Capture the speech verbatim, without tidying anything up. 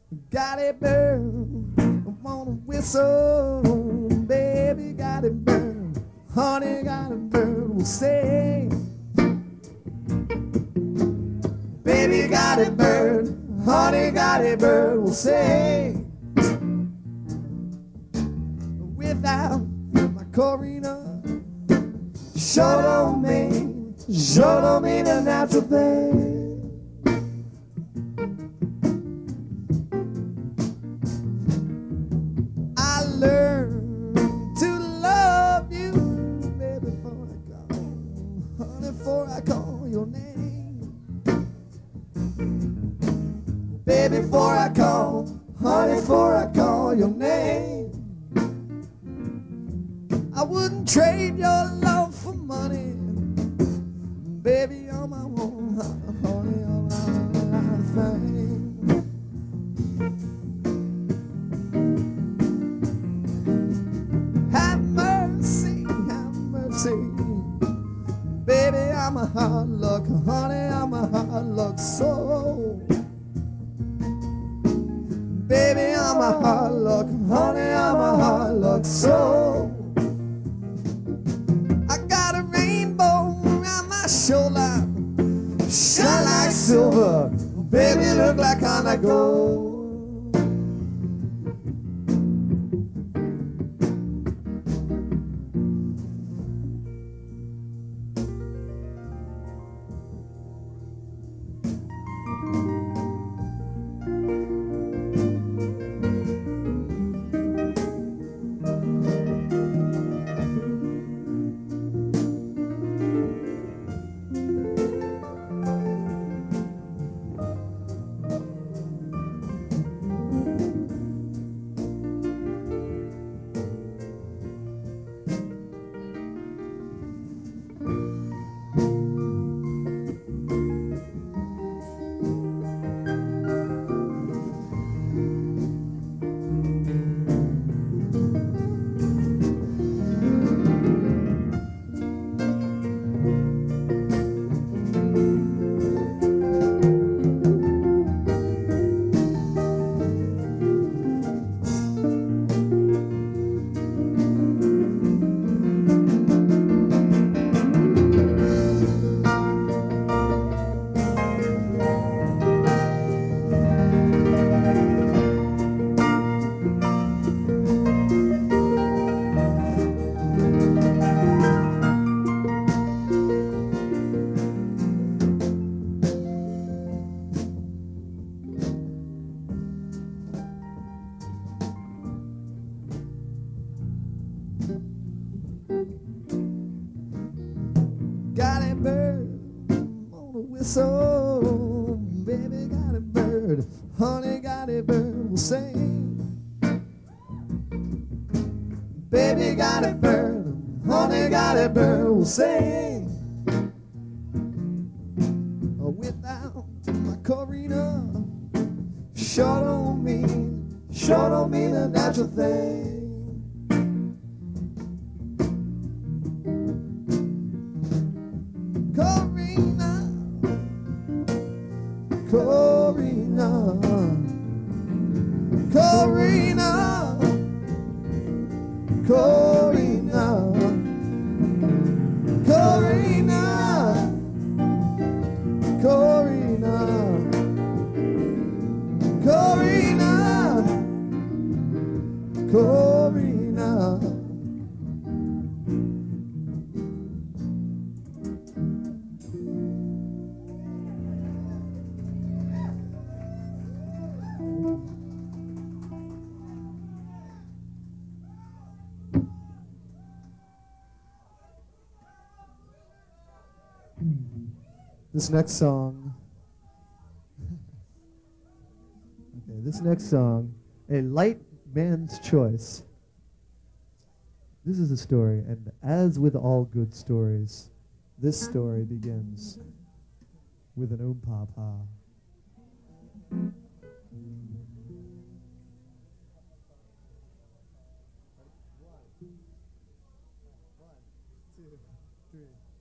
got a bird, I wanna whistle, baby, got a bird, honey, got a bird, will sing. Baby, got a bird, honey, got a bird, will sing. Without my Corina, sure don't mean, sure don't mean a natural thing. I learned to love you, baby, before I call, honey, before I call your name. Baby, before I call, honey, before I call your name. I wouldn't trade your love for money, baby, you're my one, honey, you're my thing. Have mercy, have mercy, baby, I'm a hard luck, honey, I'm a hard luck soul. Baby, I'm a hard luck, honey, I'm a hard luck soul. I got a rainbow around my shoulder, shine like silver, baby, look like honey gold. Got a bird on a whistle, baby, got a bird, honey, got a bird, will sing. Baby, got a bird, honey, got a bird, will sing. Without my Corina, sure don't mean, sure don't mean a natural thing. Corina, Corina, Corina, Corina, Corina, Corina, Corina, Corina. This next song, okay, this next song, A Light Man's Choice. This is a story, and as with all good stories, this story begins with an oom pa pa.